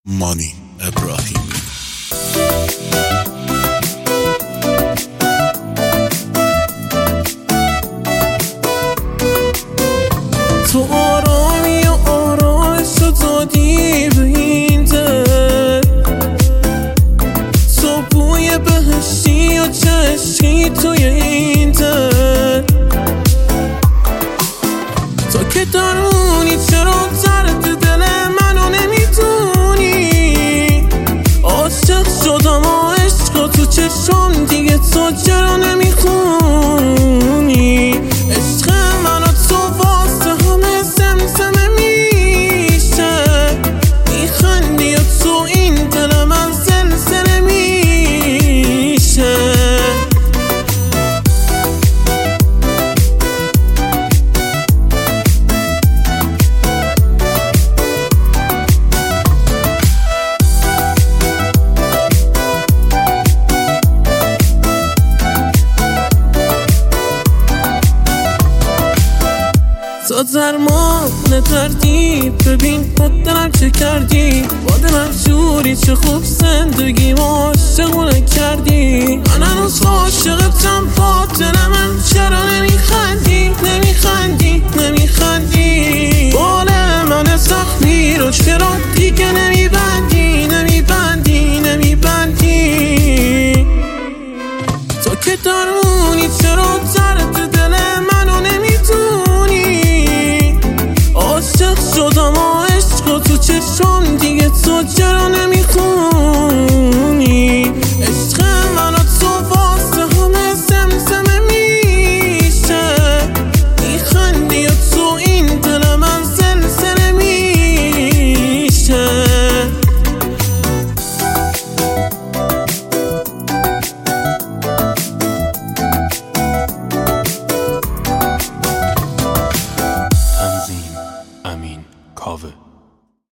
مانی ابراهیمی. تو آرامی و آرامش رو دادی به این دل، تو بوی بهشتی و چشکی توی این دل، تو که درونی چرا درد دل منو نمیدونی؟ عاشق شدم و عشق تو چشم دیگه تو چرا نمیخونی؟ عشق من و تو واسه همه زمزمه میشه، میخندی و تو این دل من زلزله میشه. تو درمان دردی، ببین با دلم چه کردی، با دلم جوری چه خوب زندگی ما عاشقونه کردی. من هنوز عاشقتم، با دل من چرا نمیخندی؟ بال من زخمی رو چرا دیگه نمیبندی؟ تو که درونی چرا درد دل منو نمیدونی؟ عاشق شدم و عشق تو چشم دیگه تو چرا نمیخونی؟ عشق من و تو واسه همه زمزمه میشه، میخندی و تو این دل من زلزله میشه. تنظیم امین کاوه.